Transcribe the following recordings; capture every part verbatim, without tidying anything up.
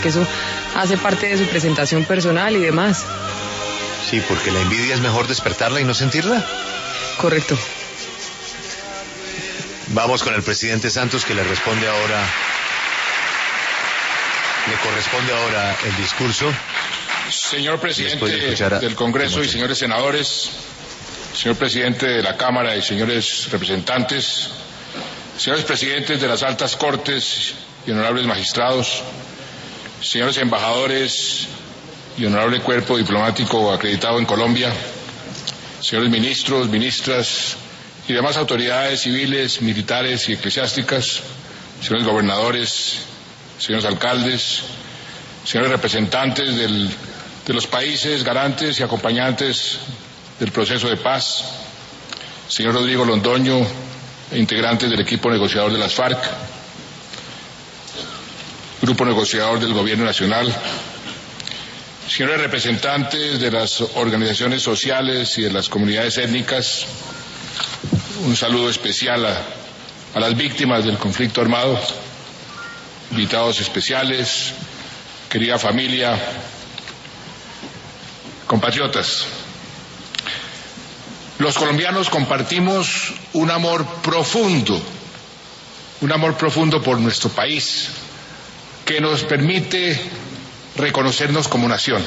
porque eso hace parte de su presentación personal y demás. Sí, porque la envidia es mejor despertarla y no sentirla. Correcto. Vamos con el presidente Santos, que le responde ahora, le corresponde ahora el discurso. Señor presidente de del Congreso y señores senadores, señor presidente de la Cámara y señores representantes, señores presidentes de las altas cortes y honorables magistrados, señores embajadores y honorable cuerpo diplomático acreditado en Colombia, señores ministros, ministras y demás autoridades civiles, militares y eclesiásticas, señores gobernadores, señores alcaldes, señores representantes del, de los países garantes y acompañantes del proceso de paz, señor Rodrigo Londoño, integrantes del equipo negociador de las FARC, grupo negociador del Gobierno Nacional, señores representantes de las organizaciones sociales y de las comunidades étnicas, un saludo especial a, a las víctimas del conflicto armado, invitados especiales, querida familia, compatriotas. Los colombianos compartimos un amor profundo, un amor profundo por nuestro país, que nos permite reconocernos como nación.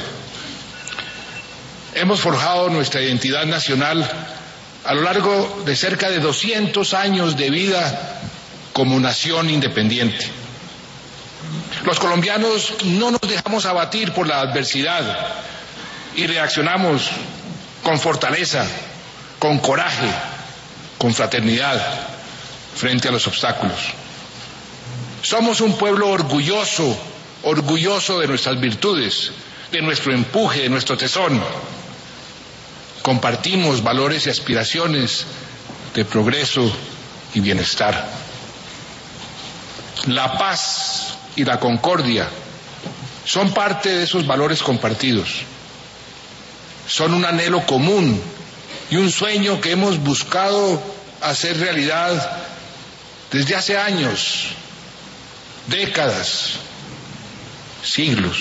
Hemos forjado nuestra identidad nacional a lo largo de cerca de doscientos años de vida como nación independiente. Los colombianos no nos dejamos abatir por la adversidad y reaccionamos con fortaleza, con coraje, con fraternidad frente a los obstáculos. Somos un pueblo orgulloso, orgulloso de nuestras virtudes, de nuestro empuje, de nuestro tesón. Compartimos valores y aspiraciones de progreso y bienestar. La paz y la concordia son parte de esos valores compartidos. Son un anhelo común y un sueño que hemos buscado hacer realidad desde hace años, décadas, siglos.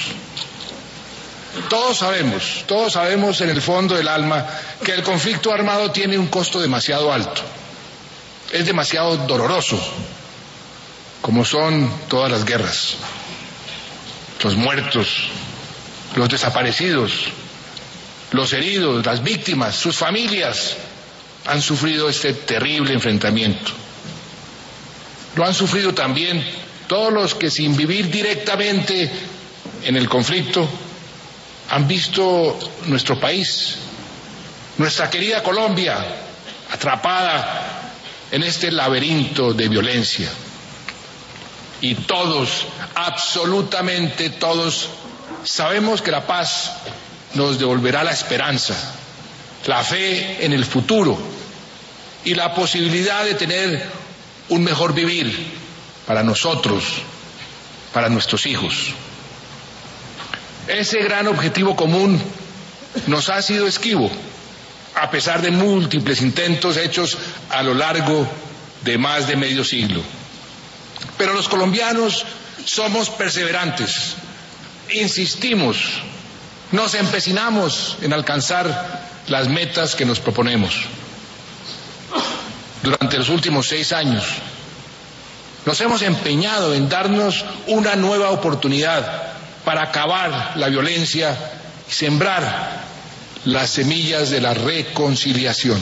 Todos sabemos, todos sabemos en el fondo del alma que el conflicto armado tiene un costo demasiado alto. Es demasiado doloroso, como son todas las guerras. Los muertos, los desaparecidos, los heridos, las víctimas, sus familias han sufrido este terrible enfrentamiento. Lo han sufrido también todos los que, sin vivir directamente en el conflicto, han visto nuestro país, nuestra querida Colombia, atrapada en este laberinto de violencia. Y todos, absolutamente todos, sabemos que la paz nos devolverá la esperanza, la fe en el futuro y la posibilidad de tener un mejor vivir para nosotros, para nuestros hijos. Ese gran objetivo común nos ha sido esquivo, a pesar de múltiples intentos hechos a lo largo de más de medio siglo. Pero los colombianos somos perseverantes, insistimos, nos empecinamos en alcanzar las metas que nos proponemos. Durante los últimos seis años nos hemos empeñado en darnos una nueva oportunidad para acabar la violencia y sembrar las semillas de la reconciliación.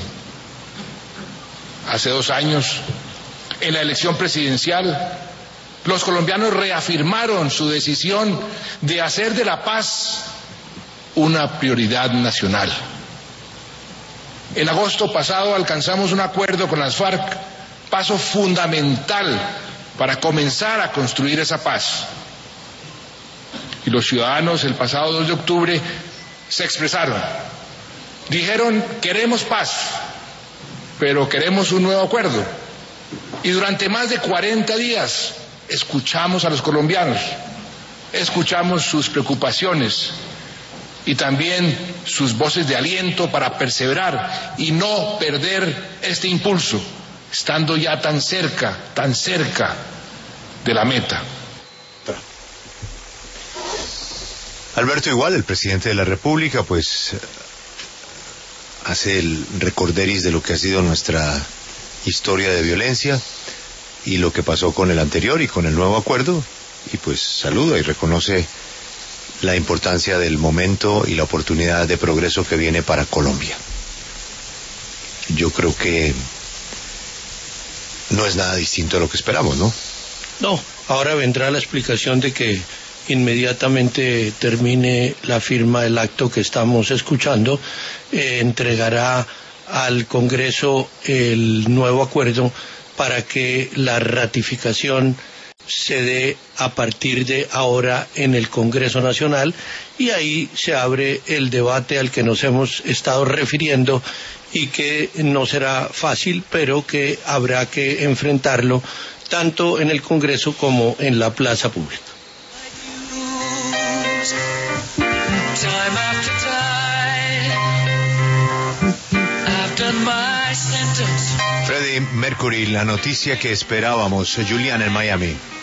Hace dos años, en la elección presidencial, los colombianos reafirmaron su decisión de hacer de la paz una prioridad nacional. En agosto pasado alcanzamos un acuerdo con las FARC, paso fundamental para comenzar a construir esa paz. Y los ciudadanos el pasado dos de octubre se expresaron. Dijeron: queremos paz, pero queremos un nuevo acuerdo. Y durante más de cuarenta días escuchamos a los colombianos, escuchamos sus preocupaciones y también sus voces de aliento para perseverar y no perder este impulso, estando ya tan cerca, tan cerca de la meta. Alberto, igual, el presidente de la República, pues, hace el recorderis de lo que ha sido nuestra historia de violencia y lo que pasó con el anterior y con el nuevo acuerdo, y pues saluda y reconoce la importancia del momento y la oportunidad de progreso que viene para Colombia. Yo creo que no es nada distinto a lo que esperamos, ¿no? No, ahora vendrá la explicación de que inmediatamente termine la firma del acto que estamos escuchando, eh, entregará al Congreso el nuevo acuerdo para que la ratificación se dé a partir de ahora en el Congreso Nacional, y ahí se abre el debate al que nos hemos estado refiriendo y que no será fácil, pero que habrá que enfrentarlo tanto en el Congreso como en la plaza pública. Freddie Mercury, la noticia que esperábamos. Julián en Miami.